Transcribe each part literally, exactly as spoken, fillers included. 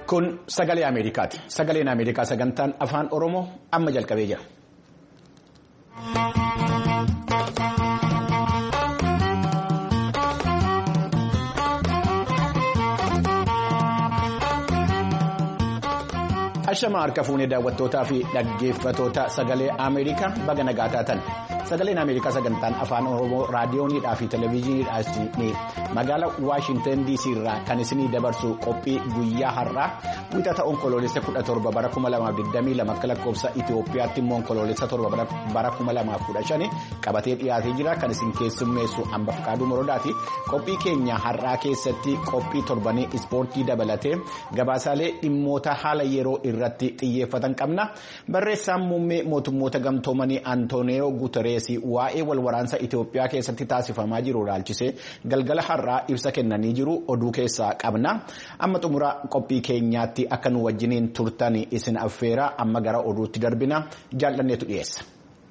Kun sagalee Ameerikaati. Sagaleen Ameerikaa sagantaan afaan Oromoo amma jalqabee jira. Ashama harka fuunee daawwattootaa fi dhaggeeffatoota sagalee Ameerikaa baga nagaa taatan. Sagaleen Ameerikaa sagantaan afaan Oromoo raadiyoonidhaa fi televezyiiniidhaan magaalaa Waashintan D C irraa kan isinii dabarsu qophii guyyaa har'aa wixata onkoloolessa kudha torba bara kuma lamaaf digdamii lama akka lakkoofsa Itoophiyaatti immoo onkoloolessa torba bara kuma lamaaf kudha shani qabatee dhiyaatee jira kan isin keessummeessu hamba Faqaaduu Morodaati. Qophii keenya har'aa keessatti qophii torbanii ispoortii dabalatee gabaasaalee dhimmoota haala yeroo irratti xiyyeeffatan qabna. Barreessaan muummee mootummoota gamtoomanii Antooniyoo Guuterees waa'ee walwaraansa Itoophiyaa keessatti taasifamaa jiru ilaalchisee galgala har'aa ibsa kennanii jiru oduu keessaa qabna. Amma xumura qophii keenyaatti akka nu wajjiniin turtan isin affeera amma gara oduutti darbina jaallanneetu dhiyeessa.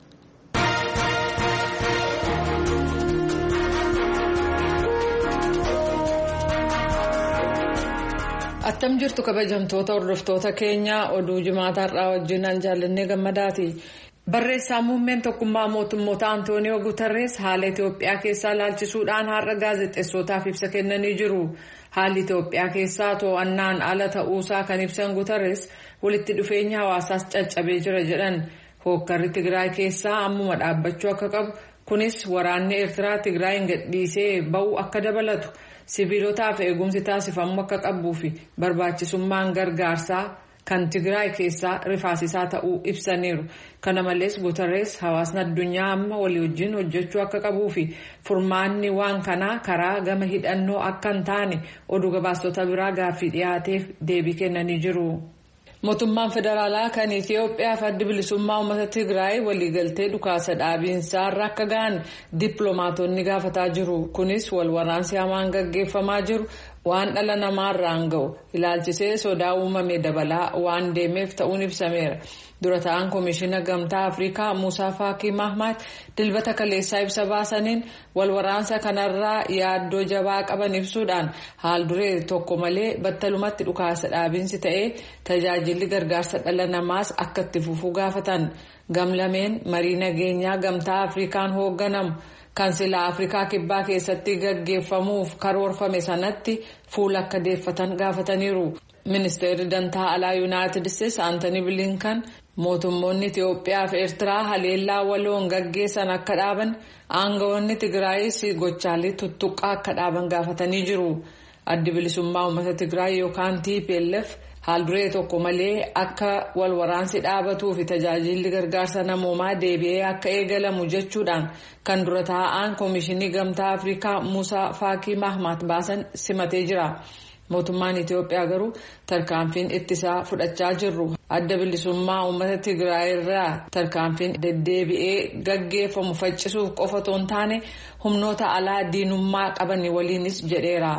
Attam jirtu kabajamtoota hordoftoota keenya oduu jimaata har'aa wajjinan jaallannee gammadaati. Barreessaan muummeen tokkummaa mootummoota Antooniyoo Guuterees haala Itoophiyaa keessaa ilaalchisuudhaan har'a gaazexeessootaaf ibsa kennanii jiru. Haalli Itoophiyaa keessaa to'annaan ala ta'uusaa kan ibsan Guuterees walitti dhufeenya hawaasaas caccabee jira jedhan. Hookkarri Tigraay keessaa ammuma dhaabbachuu akka qabu kunis waraanni Eertiraa Tigraayin gadhiisee ba'u akka dabalatu sibiilotaaf eegumsi taasifamuu akka qabuu fi barbaachisummaan gargaarsaa kan Tigraay keessaa rifaasisaa ta'uu ibsaniiru. Kana malees Guuterees hawaasni addunyaa amma walii wajjin hojjechuu akka qabuu fi furmaanni waan kanaa karaa gama hidhannoo akka hin taane oduu gabaastota biraa gaaffii dhiyaateef deebii kennanii jiru. Mootummaan federaalaa kan Itoophiyaa fi adda bilisummaa uummata Tigraay waliigaltee dhukaasa dhaabiinsaa irra akka ga'an dippiloomaatonni gaafataa jiru. Kunis walwaraansi hamaan gaggeeffamaa jiru waan dhala namaarraan ga'u ilaalchisee sodaa uumame dabalaa waan deemeef ta'uun ibsameera. Dura ta'an Komishiina Gamtaa Afrikaa Muusaa Faakii Mahmaad dilbata kaleessaa ibsa baasaniin walwaraansa kanarraa yaaddoo jabaa qaban ibsuudhaan haal duree tokko malee battalumatti dhukaasa dhaabiinsi ta'ee tajaajilli gargaarsa dhala namaas akka itti fufuu gaafatan. Gamlameen marii nageenyaa Gamtaa Afrikaan hoogganamu kan silaa Afrikaa kibbaa keessatti gaggeeffamuuf karoorfame sanatti fuula akka deeffatan gaafataniiru. Ministeerri Dantaa Alaa Yuunaayitid Isteetsi Aantanii Bilinkan mootummoonni Itoophiyaa fi Eertiraa haleellaa waloon gaggeessan akka dhaaban aangawoonni Tigraayis gochaalee tuttuqqaa akka dhaaban gaafatanii jiru. Addi bilisummaa uummata Tigraay yookaan T P L F haalduree tokko malee akka walwaraansi dhaabatuu fi tajaajilli gargaarsa namoomaa deebi'ee akka eegalamu jechuudhaan kan dura taa'an Komishinii Gamtaa Afrikaa Muusaa Faakii Mahmaad baasan simatee jira. Mootummaan Itoophiyaa garuu tarkaanfiin ittisaa fudhachaa jirru adda bilisummaa uummata Tigraay irraa tarkaanfiin deddeebi'ee gaggeeffamu faccisuuf qofa otoo hin taane humnoota alaa diinummaa qaban waliinis jedheera.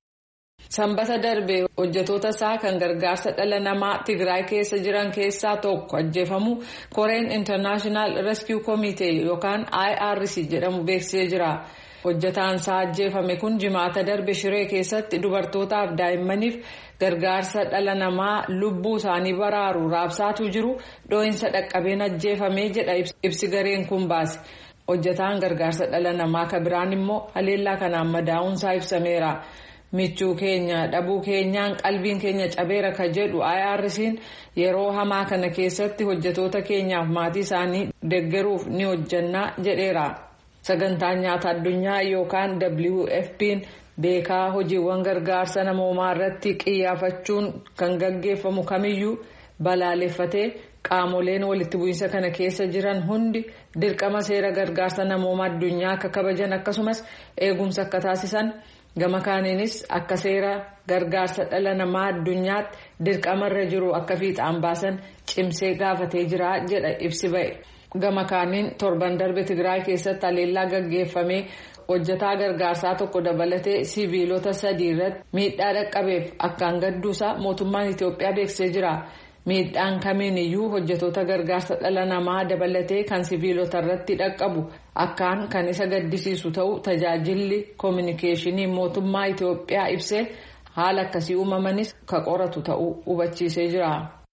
Sanbata darbe hojjetoota isaa kan gargaarsa dhala namaa Tigraay keessa jiran keessaa tokko ajjeefamu Koreen International Rescue Committee yookaan I R C jedhamu beeksisee jira. Hojjetaan isaa ajjeefame kun jimaata darbe Shiree keessatti dubartootaaf daa'immaniif gargaarsa dhala namaa lubbuu isaanii baraaru raabsaatu jiru dhoo'insa dhaqqabeen ajjeefamee jedha ibsi gareen kun baase. Hojjetaan gargaarsa dhala namaa kan biraan immoo haleellaa kanaan madaa'uunsaa ibsameera. Michuu keenya dhabuu keenyaan qalbiin keenya cabeera ka jedhu I R C'n yeroo hamaa kana keessatti hojjetoota keenyaaf maatii isaanii deeggaruuf ni hojjannaa jedheera. Sagantaan nyaata addunyaa yookaan W F P'n beekaa hojiiwwan gargaarsa namoomaa irratti qiyyaafachuun kan gaggeeffamu kamiyyuu balaaleffatee qaamoleen walitti bu'iinsa kana keessa jiran hundi dirqama seera gargaarsa namoomaa addunyaa akka kabajan akkasumas eegumsa akka taasisan gama kaaniinis akka seera gargaarsa dhala namaa addunyaatti dirqamarra jiru akka fiixaan baasan cimsee gaafatee jira jedha ibsi ba'e. Gama kaaniin torban darbe Tigraay keessatti haleellaa gaggeeffamee hojjetaa gargaarsaa tokko dabalatee siviilota sadii irratti miidhaa dhaqqabeef akkaan gadduusaa mootummaan Itoophiyaa beeksisee jira. Miidhaan kamiin iyyuu hojjetoota gargaarsa dhala namaa dabalatee kan siviilota irratti dhaqqabu akkaan kan isa gaddisiisu ta'u tajaajilli koominikeeshinii mootummaa Itoophiyaa ibsee haala akkasii uumamanis ka qoratu ta'uu hubachiisee jira.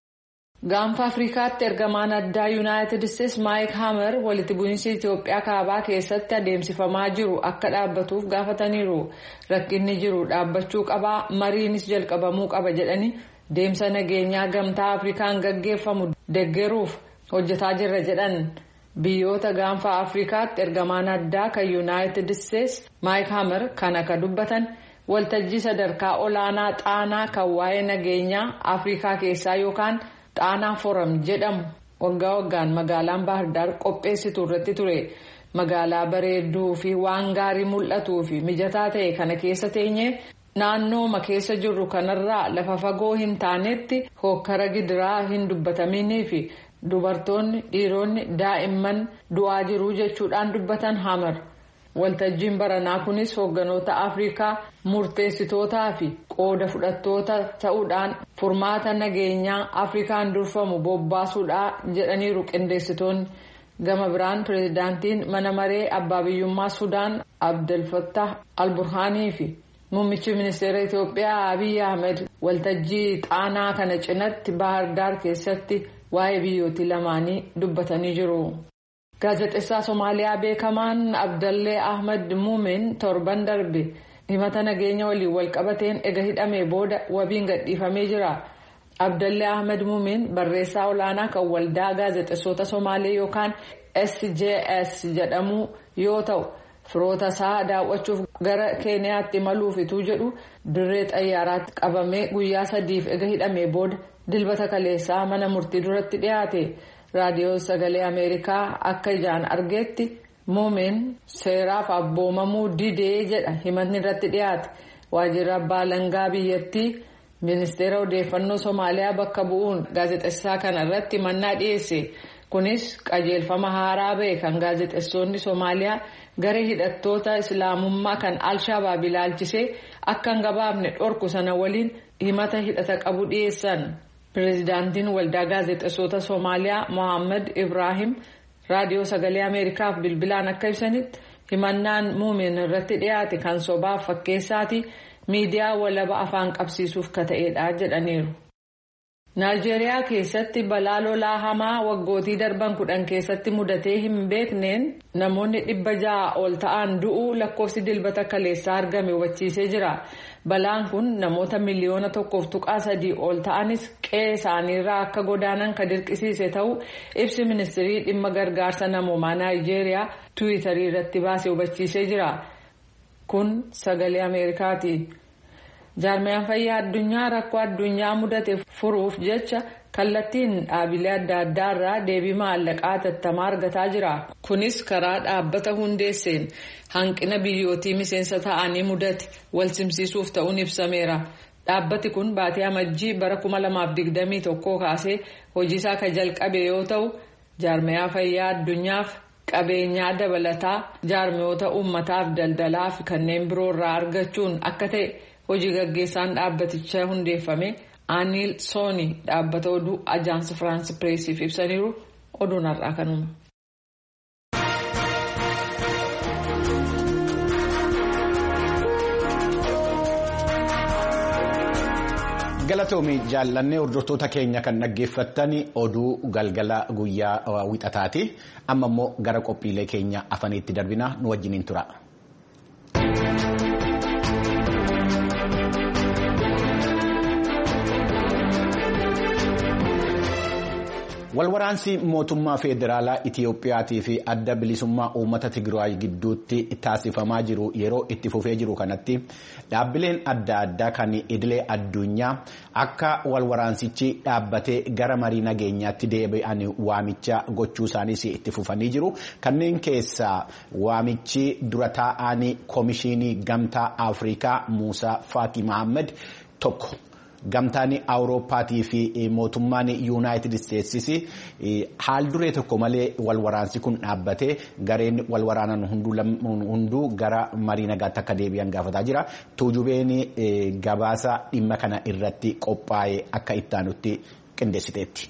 Gaanfa Afrikaatti ergamaan addaa Yuunaayitid Isteetsi Maayik Haamer walitti bu'iinsi Itoophiyaa kaabaa keessatti adeemsifamaa jiru akka dhaabbatuuf gaafataniiru. Rakkinni jiru dhaabbachuu qabaa, mariinis jalqabamuu qaba jedhanii deemsa nageenyaa gamtaa Afrikaan gaggeeffamu deeggaruuf hojjetaa jirra jedhan. Biyyoota gaanfa Afrikaatti ergamaan addaa kan Yuunaayitid Isteetsi Maayik Haamer kan akka dubbatan waltajjii sadarkaa olaanaa xaanaa kan waa'ee nageenyaa Afrikaa keessaa yookaan Xaanaa Forum jedhamu waggaa waggaan magaalaan Baahirdaar qopheessitu irratti ture. Magaalaa bareedduu fi waan gaarii mul'atuu fi mijataa ta'e kana keessa teenyee naannooma keessa jirru kanarraa lafa fagoo hin taanetti hokkara gidiraa hin dubbataminii fi dubartoonni dhiironni daa'imman du'aa jiru jechuudhaan dubbatan Haamer. Waltajjiin baranaa kunis hoogganoota Afrikaa murteessitootaa fi qooda fudhattoota ta'uudhaan furmaata nageenyaa Afrikaan durfamu bobbaasuudha jedhaniiru qindeessitoonni. Gama biraan pireezidaantiin mana maree abbaa biyyummaa Sudaan Abdel Fattah al-Burhaanii fi muummichi ministeera Itoophiyaa Abiy Ahmed waltajjii xaanaa kana cinatti Baahirdaar keessatti waa'ee biyyooti lamaanii dubbatanii jiru. Gaazexeessaa Somaaliyaa beekamaan Abdallee Ahmed Muumin torban darbe himata nageenya waliin walqabateen ega hidhamee booda wabiin gadhiifamee jira. Abdallee Ahmed Muumin barreessaa olaanaa kan waldaa gaazexeessota Somaalee yookaan S J S jedhamu yoo ta'u firoota isaa daawwachuuf gara Keeniyaatti imaluuf ituu jedhu dirree xayyaaraatti qabamee guyyaa sadiif ega hidhamee booda dilbata kaleessaa mana murtii duratti dhiyaate. Raadiyoo Sagalee Ameerikaa akka ijaan argeetti Muumin seeraaf abboomamuu didee jedha himatni irratti dhiyaate. Waajjira abbaa alangaa biyyattii ministeera odeeffannoo Somaaliyaa bakka bu'uun gaazexeessaa kana irratti himannaa dhiyeesse. Kunis qajeelfama haaraa ba'e kan gaazexeessonni Somaaliyaa garee hidhattoota Islaamummaa kan Al-Shabaab ilaalchisee akka hin gabaafne dhorku sana waliin himata hidhata qabu dhiyeessan. Pireezidaantiin waldaa gaazexeessota Somaaliyaa Mohaammed Ibrahim raadiyoo sagalee Ameerikaaf bilbilaan akka ibsanitti himannaan Muumin irratti dhiyaate kan sobaaf fakkeessaati miidiyaa walaba afaan qabsiisuuf ka ta'edha jedhaniiru. Naayijeeriyaa keessatti balaa lolaa hamaa waggootii darban kudhan keessatti mudatee hin beekneen namoonni dhibba ja'a ol ta'an du'uu lakkoofsi dilbata kaleessaa argame hubachiisee jira. Balaan kun namoota miliyoona tokkoof tuqaa sadii ol ta'anis qe'ee isaaniirraa akka godaanan ka dirqisiise ta'uu ibsi ministirii dhimma gargaarsa namoomaa Naayijeeriyaa Tiwiitarii irratti baasee hubachiisee jira. Kun sagalee Ameerikaati. Jaarmiyaan fayyaa addunyaa rakkoo addunyaa mudate furuuf jecha kallattiin dhaabilee adda addaa irraa deebii maallaqaa tattamaa argataa jira. Kunis karaa dhaabbata hundeesseen hanqina biyyootii miseensa ta'anii mudate wal simsiisuuf ta'uun ibsameera. Dhaabbati kun baatii amajjii bara kuma lamaaf digdamii tokkoo kaasee hojiisaa ka jalqabe yoo ta'u jaarmiyaa fayyaa addunyaaf qabeenyaa dabalataa jaarmiyoota uummataaf daldalaa fi kanneen biroo irraa argachuun akka ta'e hojii gaggeessaan dhaabbatichaa hundeeffame Aniil Sooni dhaabbata oduu Ajaansi Firaansi Pireesiif ibsaniiru oduun har'aa kanuma. Galatoomii jaallannee hordoftoota keenya kan dhaggeeffattan oduu galgala guyyaa wixataati. Amma immoo gara qophiilee keenya afaniitti darbina nu wajjiniin tura. Walwaraansi mootummaa federaalaa Itiyoophiyaatii fi adda bilisummaa uummata Tigraay gidduutti taasifamaa jiru yeroo itti fufee jiru kanatti dhaabbileen adda addaa kan idilee addunyaa akka walwaraansichi dhaabbatee gara marii nageenyaatti deebi'an waamicha gochuu isaaniis itti fufanii jiru. Kanneen keessaa waamichi dura taa'anii Koomishinii Gamtaa Afrikaa Muusaa Faaki Mahammed tokko. Gamtaan Awurooppaatii fi mootummaan Yuunaayitid Isteetsis haal duree tokko malee walwaraansi kun dhaabbatee gareen walwaraanan hunduu gara marii nagaatti akka deebi'an gaafataa jira. Tuujubeen gabaasa dhimma kana irratti qophaa'ee akka ittaanutti qindeessiteetti.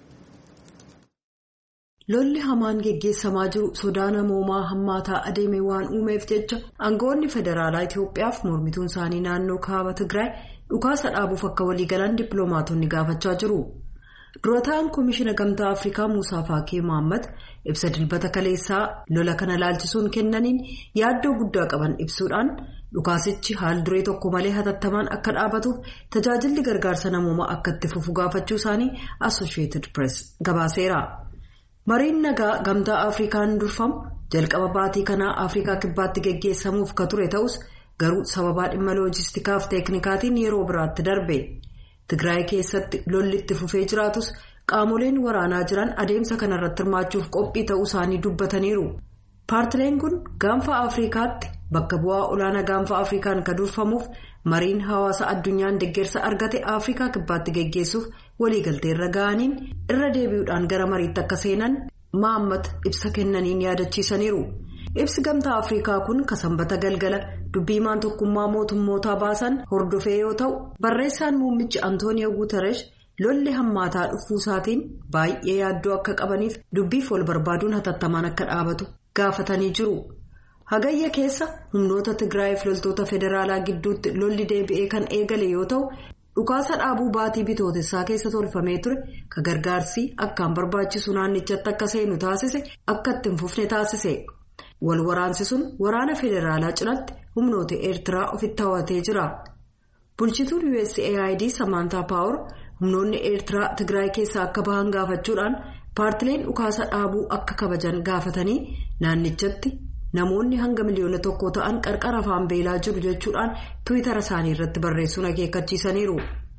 Lolli hamaan geggeessamaa jiru sodaa namoomaa hammaataa adeeme waan uumeef jecha aangawoonni federaalaa Itoophiyaaf mormituun isaanii naannoo kaaba Tigraay dhukaasa dhaabuuf akka waliigalan dippiloomaatonni gaafachaa jiru. Durataan Koomishina Gamtaa Afrikaa Muusaa Faakii Mohaammed ibsa dilbata kaleessaa lola kana laalchisuun kennaniin yaaddoo guddaa qaban ibsuudhaan dhukaasichi haal duree tokko malee hatattamaan akka dhaabatuuf tajaajilli gargaarsa namoomaa akka itti fufu gaafachuu isaanii Associated Press gabaaseera. Mariin nagaa Gamtaa Afrikaan durfamu jalqaba baatii kanaa Afrikaa kibbaatti geggeessamuuf ka ture ta'us garuu sababaa dhimma loojistikaaf teeknikaatiin yeroo biraatti darbe. Tigraay keessatti lolli itti fufee jiraatus qaamoleen waraanaa jiran adeemsa kanarratti hirmaachuuf qophii ta'uu isaanii dubbataniiru. Paartileen kun gaanfa Afrikaatti bakka bu'aa olaanaa gaanfa Afrikaan ka durfamuuf mariin hawaasa addunyaan deeggarsa argate Afrikaa kibbaatti geggeessuuf waliigaltee irra ga'aniin irra deebi'uudhaan gara mariitti akka seenan Mohaammed ibsa kennaniin yaadachiisaniiru. Ibsi Gamtaa Afrikaa kun ka sanbata galgala dubbiimaan tokkummaa mootummootaa baasan hordofee yoo ta'u barreessaan muummichi Antooniyo Guuteresh lolli hammaataa dhufuusaatiin baay'ee yaaddoo akka qabaniif dubbiif wal barbaaduun hatattamaan akka dhaabatu gaafatanii jiru. Hagayya keessa humnoota Tigraayiif loltoota federaalaa gidduutti lolli deebi'ee kan eegale yoo ta'u dhukaasa dhaabuu baatii bitootessaa keessa tolfamee ture ka gargaarsi akkaan barbaachisu naannichatti akka seenu taasise akka itti hin fufne taasise. Wal waraansi sun waraana federaalaa cinaatti humnoota Eertiraa ofitti hawwatee jira. Bulchituun U S A I D Samantaa Paawur humnoonni Eertiraa Tigraay keessaa akka bahan gaafachuudhaan paartileen dhukaasa dhaabuu akka kabajan gaafatanii naannichatti namoonni hanga miliyoona tokko ta'an qarqara afaan beelaa jiru jechuudhaan Tiwiitara isaanii irratti barreessuun akeekkachiisaniiru.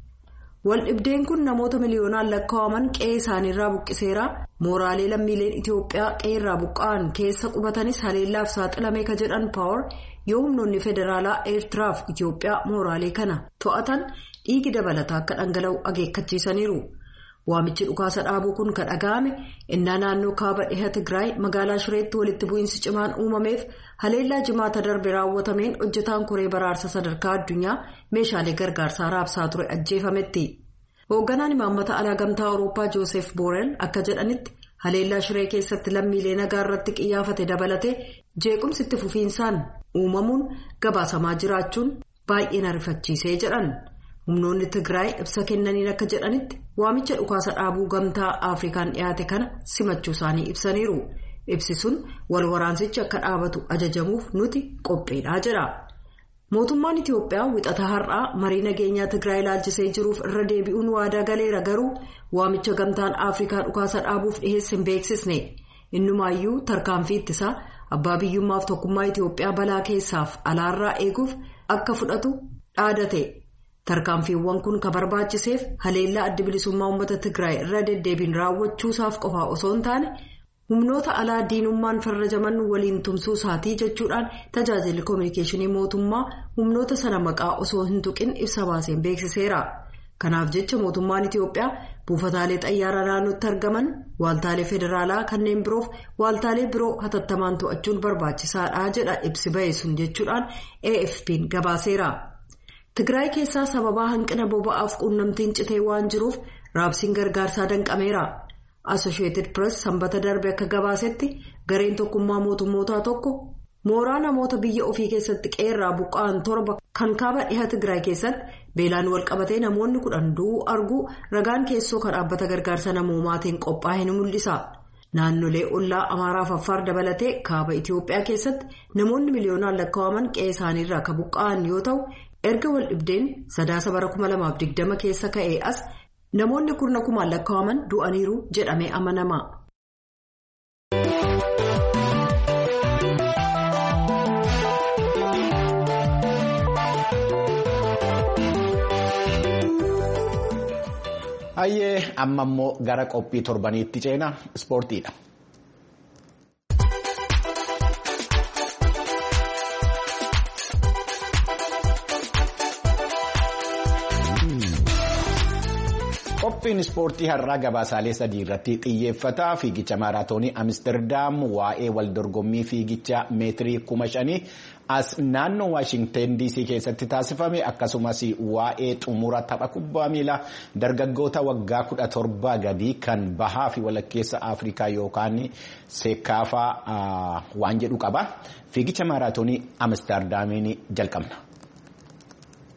Wal dhibdeen kun namoota miliyoonaan lakkaa'aman qe'ee isaaniirraa buqqiseera. Mooraalee lammiileen Itoophiyaa qe'eerraa buqqa'an keessa qubatanis haleellaaf saaxilamee ka jedhan Paawur yoo humnoonni federaalaa Eertiraaf Itoophiyaa mooraalee kana to'atan dhiigi dabalataa akka dhangala'u akeekkachiisaniiru. Waamichi dhukaasa dhaabuu kun ka dhaga'ame innaa naannoo kaaba dhiha Tigraay magaalaa Shireetti walitti bu'iinsi cimaan uumameef haleellaa jimaata darbe raawwatameen hojjetaan koree baraarsa sadarkaa addunyaa meeshaalee gargaarsaa raabsaa ture ajjeefametti. Hoogganaan imaammata alaa Gamtaa Awurooppaa Joosef Boorel akka jedhanitti haleellaa Shiree keessatti lammiilee nagaa irratti qiyyaafate dabalatee jeequmsi itti fufiinsaan uumamuun gabaasamaa jiraachuun baay'ee na rifachiisee jedhan. Humnoonni Tigraay ibsa kennaniin akka jedhanitti waamicha dhukaasa dhaabuu Gamtaa Afrikaan dhiyaate kana simachuu isaanii ibsaniiru. Ibsi sun wal waraansichi akka dhaabatu ajajamuuf nuti qopheedhaa jedha. Mootummaan Itoophiyaa wixata har'aa marii nageenyaa Tigraay ilaalchisee jiruuf irra deebi'uun waadaa galeera garuu waamicha Gamtaan Afrikaa dhukaasa dhaabuuf dhiheesse hin beeksisne. Innumaayyuu tarkaanfii ittisaa abbaa biyyummaaf tokkummaa Itoophiyaa balaa keessaaf alaarraa eeguuf akka fudhatu dhaadate. Tarkaanfiiwwan kun ka barbaachiseef haleellaa adda bilisummaa uummata Tigraay irra deddeebiin raawwachuusaaf qofaa osoo hin taane humnoota alaa diinummaan farrajaman waliin tumsuu isaatii jechuudhaan tajaajilli koominikeeshinii mootummaa humnoota sana maqaa osoo hin tuqin ibsa baaseen beeksiseera. Kanaaf jecha mootummaan Itoophiyaa buufataalee xayyaaraa naannootti argaman waaltaalee federaalaa kanneen biroof waaltaalee biroo hatattamaan to'achuun barbaachisaadha jedha ibsi ba'e sun jechuudhaan A F P'n gabaaseera. Tigraay keessaa sababaa hanqina boba'aaf quunnamtiin citee waan jiruuf raabsiin gargaarsaa danqameera. Associated Press sanbata darbe akka gabaasetti gareen tokkummaa mootummootaa tokko mooraa namoota biyya ofii keessatti qe'eerraa buqqa'an torba kan kaaba dhiha Tigraay keessatti beelaan wal qabatee namoonni kudhan du'uu arguu ragaan keessoo kan dhaabbata gargaarsa namoomaatiin qophaa'e ni mul'isa. Naannolee ollaa Amaaraaf Affaar dabalatee kaaba Itoophiyaa keessatti namoonni miliyoonaan lakkaa'aman qe'ee isaaniirraa ka buqqa'an yoo ta'u erga wal dhibdeen sadaasa bara kuma lamaaf digdama keessa ka'ee as namoonni kurna kumaan lakkaa'aman du'aniiru jedhamee amanama. Hayyee amma immoo gara qophii torbaniitti ceena ispoortiidha. Qophiin ispoortii har'aa gabaasaalee sadii irratti xiyyeeffata. Fiigicha maaraatoonii Amsterdam, waa'ee wal dorgommii fiigicha meetirii kuma shanii as naannoo Waashingten D C keessatti taasifame, akkasumas waa'ee xumura tapha kubbaa miilaa dargaggoota waggaa kudha torbaa gadii kan bahaa fi walakkeessa Afrikaa yookaan seekaafaa waan jedhu qaba. Fiigicha maaraatoonii Amsterdamiin jalqabna.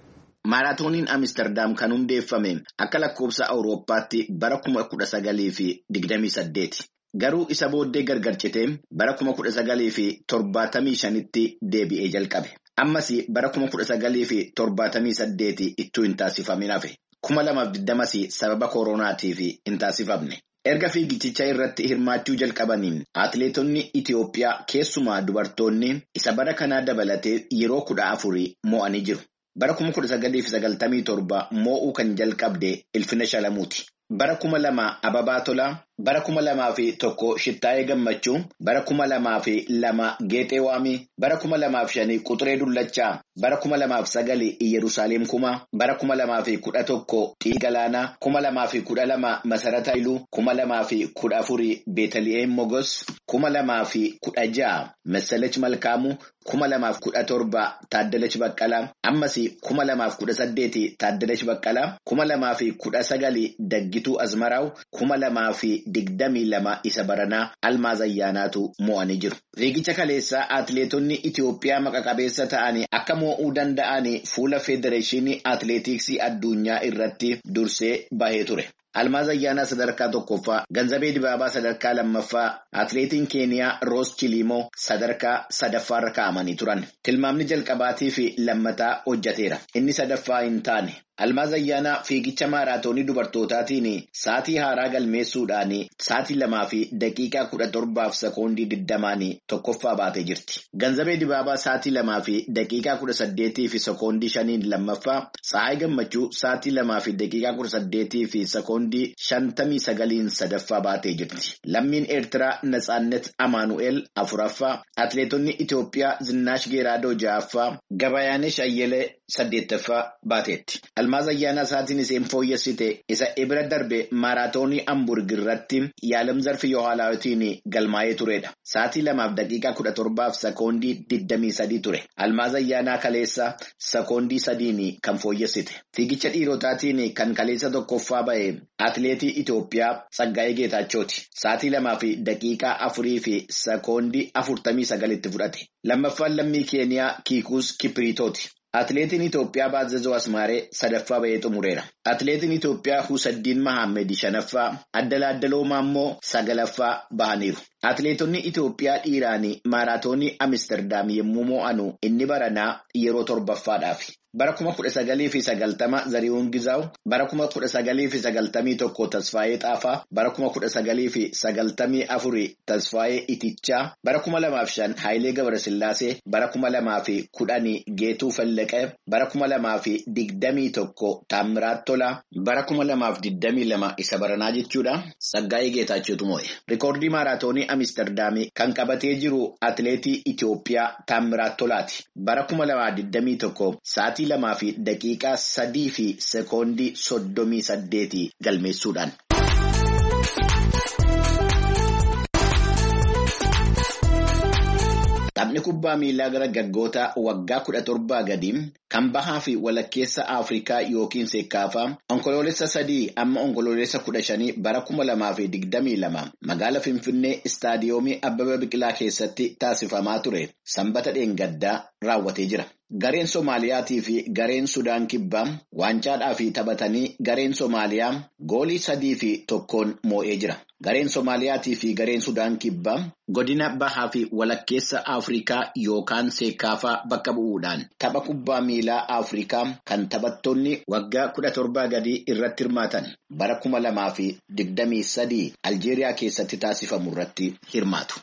Maaraatooniin Amsterdam kan hundeeffame akka lakkoofsa Awurooppaatti bara kuma kudha sagalii fi digdamii saddeeti. Garuu isa booddee gargar citee bara kuma kudha sagalii fi torbaatamii shanitti deebi'ee jalqabe. Ammas bara kuma kudha sagalii fi torbaatamii saddeeti ittuu hin taasifamin hafe. kuma lamaaf digdamas sababa kooronaatiif hin taasifamne. Erga fiigichicha irratti hirmaachuu jalqabaniin atileetonni Itiyoophiyaa keessumaa dubartoonni isa bara kanaa dabalatee yeroo kudha afurii mo'anii jiru. Bara kuma kudha sagalii fi sagaltamii torba mo'uu kan jalqabde Ilfina Shalamuuti. Bara kuma lama Ababaa Tolaa, bara kuma lamaa fi tokko Shittaayee Gammachuu, bara kuma lamaa fi lama Geexee Waamii, bara kuma lamaaf shanii Quxuree Dullachaa, bara kuma lamaaf sagali Iyyeruusaalem Kumaa, bara kuma lamaa fi kudha tokko Xii Galaanaa, kuma lamaa fi kudha lama Masarata Iluu, kuma lamaa fi kudha afurii Beetali'eem Mogos, kuma lamaa fi kudha ja'a Messelech Malkaamuu, kuma lamaaf kudha torba Taaddalech Baqqalaa, ammas kuma lamaaf kudha saddeeti Taaddalech Baqqalaa, kuma lamaa fi kudha sagali Daggituu Azmaraaw, kuma lamaa fi digdamii lama isa baranaa Almaaz Ayyaanaatu mo'anii jiru. Fiigicha kaleessaa atileetonni Itiyoophiyaa maqa qabeessa ta'anii akka mo'uu danda'anii fuula Federeeshinii Atileetiksii Addunyaa irratti dursee bahee ture. Almaaz Ayyaanaa sadarkaa tokkoffaa, Ganzabee Dibaabaa sadarkaa lammaffaa, atileetiin Keeniyaa Roos Chilimoo sadarkaa sadaffaarra kaa'amanii turan. Tilmaamni jalqabaatii fi lammataa hojjeteera. Inni sadaffaa hin taane. Almaaz Ayyaanaa fiigicha maaraatoonii dubartootaatiin sa'aatii haaraa galmeessuudhaan sa'aatii lamaa fi daqiiqaa kudha torbaaf sekoondii digdamaan tokkoffaa baatee jirti. Ganzabee Dibaabaa sa'aatii lamaa fi daqiiqaa kudha saddeetii fi sekoondii shaniin lammaffaa, Tsahaayii Gammachuu sa'aatii lamaa fi daqiiqaa kudha saddeetii fi sekoondii shantamii sagaliin sadaffaa baatee jirti. Lammiin Eertiraa Natsaannet Amaanu'eel afuraffaa, atileetonni Itiyoophiyaa Zinnaash Geeraadoo ja'affaa, Gabayaanesh Ayyelee saddeettaffaa baateetti. Almaaz Ayyaanaa sa'aatiin isheen fooyyessite isa ibira darbe maaraatoonii Hamburg irratti Yaalam Zarfii Yohaanaatiin galmaa'ee turedha. Sa'aatii lamaaf daqiiqaa kudha torbaaf sekoondii digdamii sadii ture. Almaaz Ayyaanaa kaleessa sekoondii sadiin kan fooyyessite. Fiigicha dhiirotaatiin kan kaleessa tokkoffaa ba'e atileetii Itiyoophiyaa Tsaggaayee Geetaachooti. Sa'aatii lamaa fi daqiiqaa afurii fi sekoondii afurtamii sagalitti fudhate. Lammaffaan lammii Keeniyaa Kiikuus Kipriitooti. Atileetiin Itoophiyaa Baazzazoo Asmaaree sadaffaa ba'ee xumureera. Atileetiin Itoophiyaa Husaddiin Mahammed shanaffaa, Addalaaddaloo Maammoo sagalaffaa bahaniiru. Atileetonni Itoophiyaa dhiiraan maaraatoonii Amsterdam yommuu mo'anu inni baranaa yeroo torbaffaadhaafi. Bara kuma kudha sagalii fi sagaltama Zarihuun Gizaaw, bara kuma kudha sagalii fi sagaltamii tokko Tasfaayee Xaafaa, bara kuma kudha sagalii fi sagaltamii afurii Tasfaayee Itichaa, bara kuma lamaaf shan Haayilee Gabrasillaasee, bara kuma lamaa fi kudhanii Geetuu Falleqee, bara kuma lamaa fi digdamii tokko Taammiraat Tolaa, bara kuma lamaaf digdamii lama isa baranaa jechuudha. Tsaggaayee Geetaachotu mo'e. Rikoordii maaraatoonii Amsterdam kan qabatee jiru atileetii Itiyoophiyaa Taammiraat Tolaati. Bara kuma lamaa digdamii tokko sa'aatii lamaa fi daqiiqaa sadii fi sekoondii soddomii saddeetii galmeessuudhaan. Taphni kubbaa miilaa gara gaggoota waggaa kudha torbaa gadi kan bahaa fi walakkeessa Afrikaa yookiin seekkaafaa onkoloolessa sadii amma onkoloolessa kudha shanii bara kuma lamaa fi digdamii lama magaala Finfinnee istaadiyoomii Abbabaa Biqilaa keessatti taasifamaa ture sanbata dheengaddaa raawwatee jira. Gareen Soomaaliyaatii fi gareen Sudaan Kibbaa waancaadhaa fi taphatanii gareen Soomaaliyaa goolii sadii fi tokkoon moo'ee jira. Gareen Soomaaliyaatii fi gareen Sudaan Kibbaa godina bahaa fi walakkeessa Afrikaa yookaan seekkaafaa bakka bu'uudhaan tapha kubbaa miilaa Afrikaa kan taphattoonni waggaa kudha torbaa gadi irratti hirmaatan bara kuma lamaa fi digdamii sadii Aljeeriyaa keessatti taasifamu irratti hirmaatu.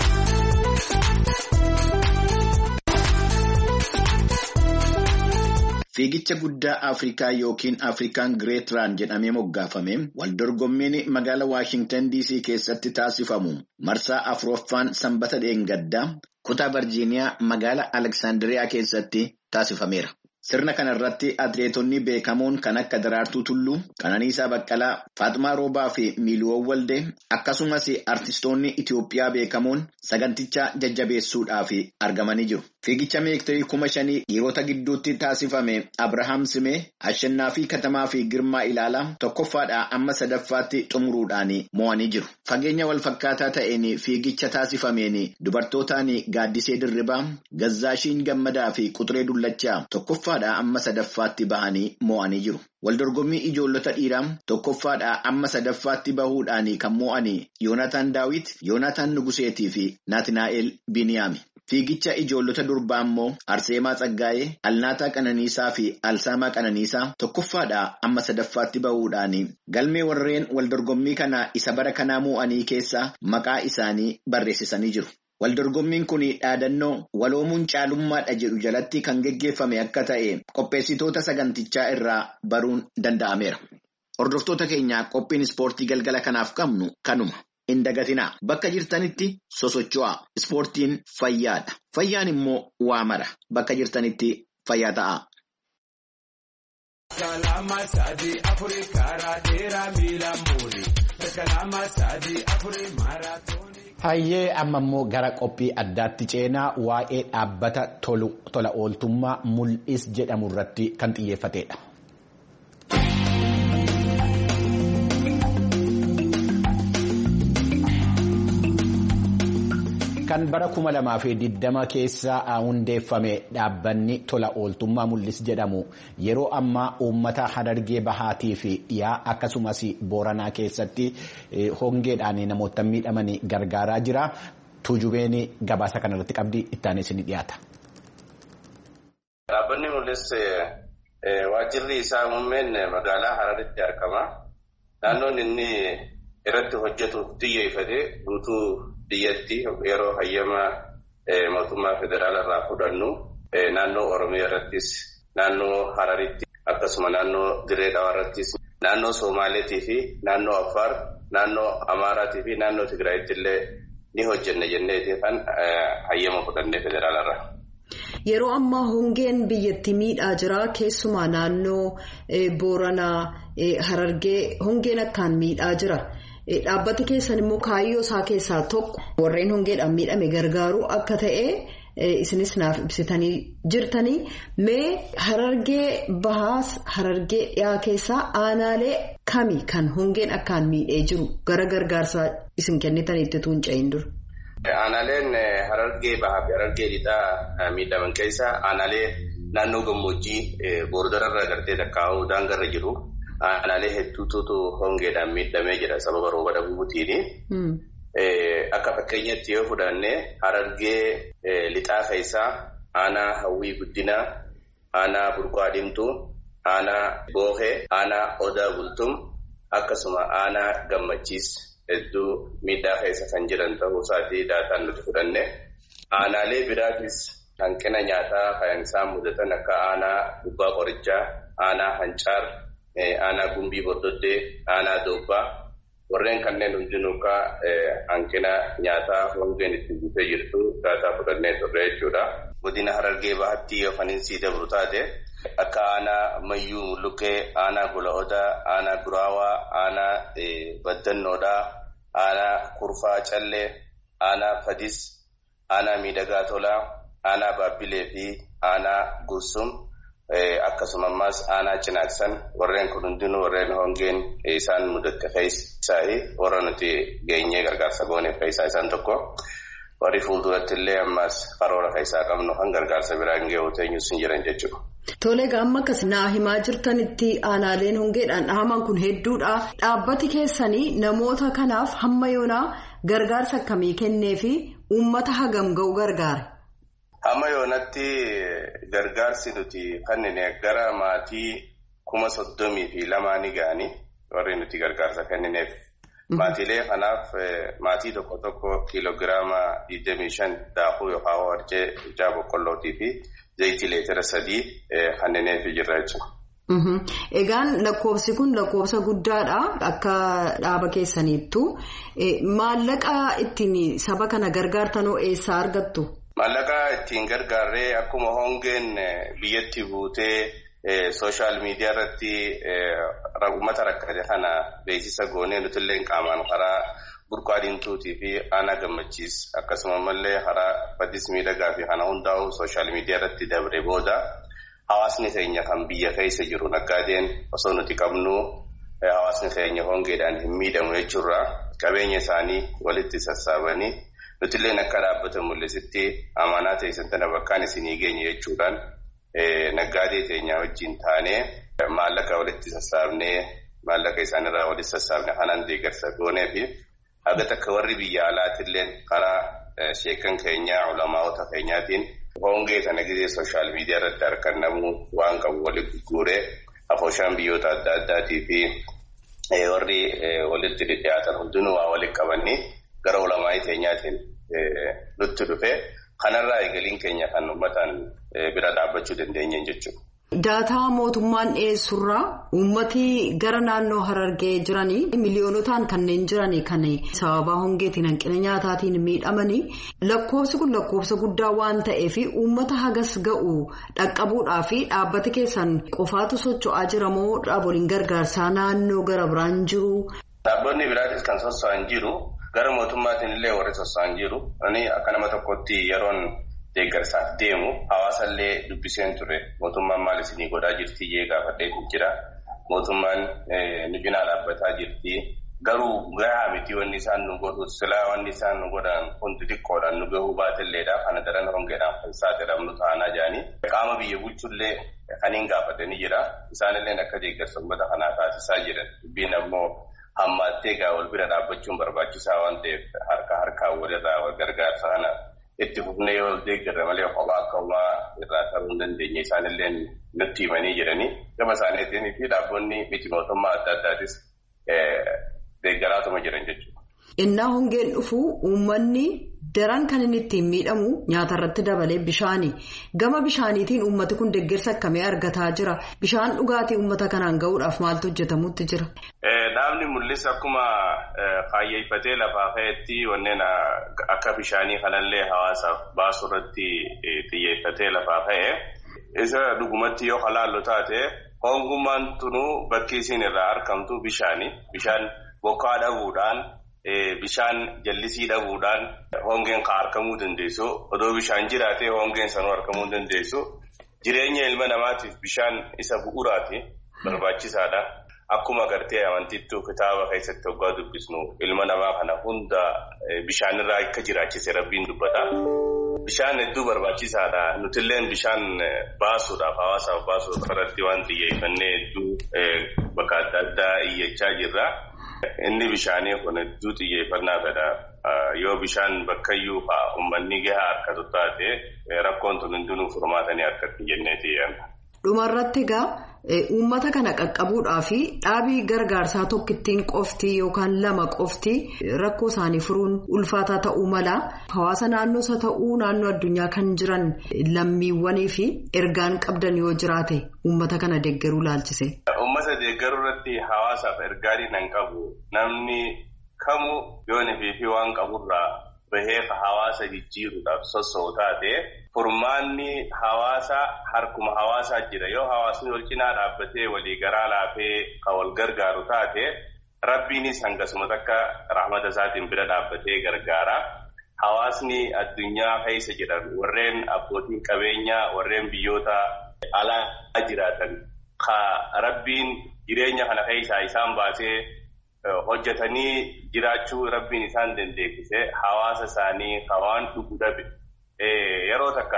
Fiigicha guddaa Afrikaa yookiin Afrikaan Great Run jedhamee moggaafame waldorgommiin magaala Waashingtan D C keessatti taasifamu marsaa afuraffaan sanbata dheengaddaa kutaa Virgiiniyaa magaala Aleksaandiriyaa keessatti taasifameera. Sirna kanarratti atileetonni beekamoon kan akka Daraartuu Tulluu, Qananiisaa Baqqalaa, Faatumaa Roobaa fi Miiliwoo Waldee akkasumas artistoonni Itiyoophiyaa beekamoon saganticha jajjabeessuudhaaf argamanii jiru. Fiigicha meektarii kuma shanii dhiirota gidduutti taasifame Abrahaam Simee Ashannaa fi Katamaa fi Girmaa Ilaalaa tokkoffaadhaa amma sadaffaatti xumuruudhaan mo'anii jiru. Fageenya wal fakkaataa ta'een fiigicha taasifameen dubartootaan Gaaddisee Dirribaa, Gazzaashiin Gammadaa fi Quxuree Dullachaa tokkoffaadhaa amma sadaffaatti bahanii mo'anii jiru. Waldorgommii ijoollota dhiiraa tokkoffaadhaa amma sadaffaatti bahuudhaan kan mo'anii Yoonataan Daawit, Yoonataan Nuguseetii fi Naatinaa'el Biniyaami. Fiigicha ijoollota durbaa immoo Arseemaa Tsaggaayee, Alnaataa Qananiisaa fi Alsaamaa Qananiisaa tokkoffaadhaa amma sadaffaatti bahuudhaan galmee warreen waldorgommii kana isa bara kanaa mo'anii keessaa maqaa isaanii barreessisanii jiru. Waldorgommiin kun dhaadannoo waloomuun caalummaadha jedhu jalatti kan geggeeffame akka ta'e qopheessitoota sagantichaa irraa baruun danda'ameera. Hordoftoota keenyaa qophiin ispoortii galgala kanaaf qabnu kanuma. Hin dagatinaa bakka jirtanitti sosocho'aa. Ispoortiin fayyaadha. Fayyaan immoo waa mara. Bakka jirtanitti fayyaa ta'aa. Hayyee amma immoo gara qophii addaatti ceenaa waa'ee dhaabbata tola ooltummaa mul'is jedhamu irratti kan xiyyeeffatedha. Kan bara kuma lamaa fi digdama keessa hundeeffame dhaabbanni tola ooltummaa mul'is jedhamu yeroo ammaa uummata Harargee Bahaatii fi dhiyaa akkasumas Booranaa keessatti hongeedhaan namoota miidhaman gargaaraa jira. Tuujubeen gabaasa kanarratti qabdi ittaanis ni dhiyaata. Dhaabbanni mul'is waajjirri isaa muummeen magaalaa Hararitti argama. Naannoon inni irratti hojjetuuf xiyyeeffate guutuu biyyatti yeroo hayyama mootummaa federaalaa irraa fudhannu naannoo Oromiyaa irrattis, naannoo Hararitti akkasuma naannoo Dirree Dhawaa irrattis, naannoo Somaaleetii fi naannoo Affaar, naannoo Amaaraatii fi naannoo Tigraayitti illee ni hojjenne jenneeti kan hayyama fudhannee federaalaa irraa. Yeroo ammaa hongeen biyyatti miidhaa jira. Keessumaa naannoo Booranaa, Harargee hongeen akkaan miidhaa jira. Dhaabbati keessan immoo kaayyoo isaa keessaa tokko warreen hongeedhaan miidhame gargaaruu akka ta'e isinis naaf ibsitanii jirtanii. Mee Harargee Bahaas Harargee dhiyaa keessaa aanaalee kami kan hongeen akkaan miidhee jiru gara gargaarsaa isin kennitaniitti tuunca'in dura? Aanaaleen Harargee Bahaa fi Harargee Lixaa miidhaman keessaa aanaalee naannoo gammoojjii boordararra gartee takkaa'uu daangarra jiru. Aanaalee hedduutu hongeedhaan miidhamee jira sababa rooba dhabuutiini. Akka fakkeenyatti yoo fudhanne Harargee Lixaa keessaa aanaa Hawwii Guddinaa, aanaa Burqaa Dhimtuu, aanaa Boohee, aanaa Odaa Bultum akkasuma aanaa Gammachiis hedduu miidhaa keessa kan jiran ta'uu isaatii daataan nuti fudhanne. Aanaalee biraatis hanqina nyaataa kan isaan mudatan akka aanaa Gubbaa Qorichaa, aanaa Hancaar, aanaa Gumbii Bordoddee, aanaa Doobbaa warreen kanneen hundinuu hanqina nyaataa hongeen itti guutee jirtu daataa fudhannee turre jechuudha. Godina Harargee Bahaatti yoo faniinsii dabru taate akka aanaa Mayyuu Mulluqee, aanaa Gola Odaa, aanaa Guraawaa, aanaa Baddannoodhaa, aanaa Kurfaa Callee, aanaa Fadis, aanaa Miidhagaa Tolaa, aanaa Baabbilee fi aanaa Gursum akkasuma ammas aanaa Cinaaksan warreen kun hundinuu warreen hongeen isaan mudatte keessaa warra nuti geenyee gargaarsa gooneef keessaa isaan tokko. Warri fuulduratti illee ammas karoora keessaa qabnu kan gargaarsa biraan ga'uu teenyus hin jiran jechuudha. Tole amma akkas naa himaa jirtanitti aanaaleen hongeedhaan dhahaman kun hedduudha. Dhaabbati keessanii namoota kanaaf hamma yoonaa gargaarsa akkamii kennee fi uummata hagam ga'u gargaara? Hamma yoonatti gargaarsi nuti kennine gara maatii kuma soddomii fi lamaanii ga'anii warri nuti gargaarsa kennineef. Maatiilee kanaaf maatii tokko tokko kiiloogiraama digdamii shan daakuu yookaan warqee ijaa boqqollootii fi zayitii leetira sadii kennineef jirra jechuudha. Egaan lakkoofsi kun lakkoofsa guddaadha akka dhaaba keessaniittu. Maallaqa ittiin saba kana gargaartanoo eessaa argattu? Maallaqa ittiin gargaarree akkuma hongeen biyyatti buutee sooshaal miidiyaa irratti uummata rakkate kana beeksisa goonee nuti illee qaamaan karaa burqaa diimtuutii fi aanaa gammachiis akkasumallee haraa baddis miidhagaa fi kana hundaa'u sooshaal miidiyaa irratti dabre booda hawaasni keenya kan biyya keessa jiru naggaadeen osoo nuti qabnu hawaasni keenya hongeedhaan hin miidhamu jechuudha qabeenya isaanii walitti sassaabanii nutillee akka dhaabbata mul'isitti amanaa teessan tana bakkaan isinii geenye jechuudhaan naggaadee keenya wajjin taanee maallaqa walitti sassaabnee maallaqa isaanirraa walitti sassaabne kanaan deeggarsa goonee fi akka takka warri biyya alaatillee karaa sheekan keenyaa ulamaa'ota keenyaatiin hongee kana gidee sooshaal miidiyaa irratti argannamu waan qabu walitti guuree afooshaan biyyoota adda addaatii fi warri walitti dhiyaatan hundinuu waa walitti qabanii gara ulamaa'ii keenyaatiin nutti dhufee kanarraa eegaliin keenya kan uummataan bira dhaabbachuu dandeenyeen jechuudha. Daataa mootummaan dhiyeessurraa uummati gara naannoo Harargee jiranii miliyoonotaan kanneen jiranii kan sababa hongeetiin hanqina nyaataatiin miidhamanii lakkoofsi kun lakkoofsa guddaa waan ta'eef uummata hagas ga'u dhaqqabuudhaa fi dhaabbati keessan qofaatu socho'aa jira moo dhaaboliin gargaarsaa naannoo gara biraan jiru? Dhaabonni biraatis kan soso'an jiru gara mootummaatiin illee warri soso'an jiru akka nama tokkotti yeroon. Deeggarsaaf deemu hawaasallee dubbiseen ture mootummaan maal isinii godhaa jirti jee gaafadhee jira mootummaan nu cinaa dhaabbataa jirti garuu gahaa miti wanni isaan nu godhu silaa wanni isaan nu godhan hundi xiqqoodhaan nu gahuu baatelleedha kana daran hongeedhaan kan saaxilamnu ta'anaa jedhanii qaama biyya bulchullee kaniin gaafatanii jira isaanillee akka deeggarsa uummata kanaa taasisaa jiran dubbiin ammoo hammaattee gaa wal bira dhaabbachuun barbaachisaa waan ta'eef harka harkaa walirraa wal gargaarsa kana. Itti fufnee yoo deeggarra malee kophaa akka uumaa irraa ta'uu hin dandeenye isaanillee nutti himanii jiranii gama isaaniitiin fi dhaabbonni miti mootummaa adda addaatis deeggaraatuma jiran jechuudha. Innaa hongeen dhufu uummanni daran kan inni ittiin miidhamu nyaata irratti dabalee bishaani. Gama bishaaniitiin uummati kun deeggarsa akkamii argataa jira? Bishaan dhugaatii uummata kanaan gahuudhaaf maaltu hojjetamutti jira? Dhaabni mul'isa akkuma kaayyeeffatee lafaa ka'etti wanneen akka bishaanii kanallee hawaasaaf baasu irratti xiyyeeffatee lafaa ka'e isa dhugumatti yoo halaallu taate hongummaan tunuu bakki isin irraa argamtu bishaani. Bishaan bokkaa dhabuudhaan bishaan jallisii dhabuudhaan hongeen kan argamuu dandeessu odoo bishaan jiraatee hongeen sanuu argamuu dandeessu jireenya ilma namaatiif bishaan isa bu'uuraati barbaachisaadha. Akkuma gartee amantiittuu kitaaba keessatti hoggaa dubbisnu ilma namaa kana hunda bishaanirraa akka jiraachise rabbiin dubbata. Bishaan hedduu barbaachisaadha. Nutilleen bishaan baasuudhaaf hawaasaaf baasuudhaaf irratti waan xiyyeeffannee hedduu bakka adda addaa iyyachaa jirra. Inni bishaanii kun hedduu xiyyeeffannaa fedha. Yoo bishaan bakkayyuu fa'aa uummanni gahaa harkatu taate rakkoon tun hundinuu furmaatanii harkatti jenneeti yaadna. Dhumarratti egaa uummata kana qaqqabuudhaa fi dhaabii gargaarsaa tokkittiin qofti yookaan lama qofti rakkoo isaanii furuun ulfaataa ta'uu mala hawaasa naannoosa ta'uu naannoo addunyaa kan jiran lammiiwwanii fi ergaan qabdan yoo jiraate uummata kana deeggaruu laalchise. Uummata deeggaruu irratti hawaasaaf ergaanii nan qabu namni kamuu yoo nifi waan qaburraa bahee hawaasa jijjiiruudhaaf sossoo taate. Furmaanni hawaasa harkuma hawaasaa jira yoo hawaasni wal cinaa dhaabbatee walii garaa laafee kan wal gargaaru taate rabbiinis hangasuma takka rahmata isaatiin bira dhaabbatee gargaara. Hawaasni addunyaa keessa jiran warreen abbootiin qabeenyaa warreen biyyoota alaa jiraatan ka rabbiin jireenya kana keessaa isaan baasee hojjetanii jiraachuu rabbiin isaan dandeessise hawaasa isaanii waan dhugu dhabe. Yeroo takka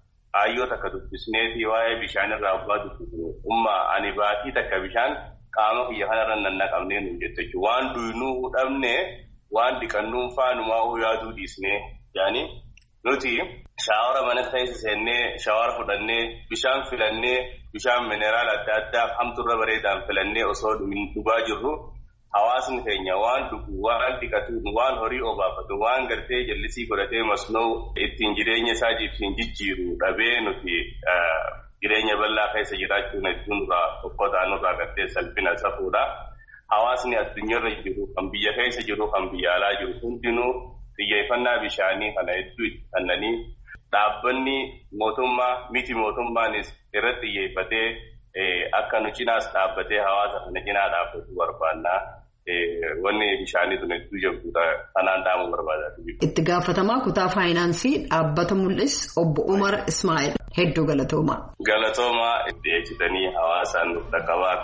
ayyoo takka dubbisneetii waa'ee bishaanirraa abbaa dubbisnu umma ani baatii takka bishaan qaama kiyya kanarra nannaqabnee nu jette jechuudha. Waan duynuu dhabne waan dhiqannuun faanumaa yaaduu dhiisnee yaani nuti shaawara mana keessa seennee shaawara fudhannee bishaan filannee bishaan mineraal adda addaa hamturra bareedaan filannee osoo dhugaa jirru. Hawaasni keenya waan dhugu waan dhiqatu waan horii obaafatu waan gartee jallisii godhatee masnoo ittiin jireenya isaa ittiin jijjiiru dhabee nuti jireenya bal'aa keessa jiraachuun hedduun irraa tokko ta'anurraa gartee salphina safuudha. Hawaasni addunyaarra jiru kan biyya keessa jiru kan biyya alaa jiru hundinuu xiyyeeffannaa bishaanii kana hedduu kennanii dhaabbanni mootummaa miti mootummaanis irratti xiyyeeffatee akka nu cinaas dhaabbatee hawaasa kana cinaa dhaabbatu barbaanna. wanni bishaanii tun hedduu jirtu kanaan dhaamuu barbaada. Itti gaafatamaa kutaa faayinaansii dhaabbata mul'is obbo Umar Ismaa'eel hedduu galatoomaa. Galatoomaa dhiyeessitanii hawaasaan nuuf dhaqqabaa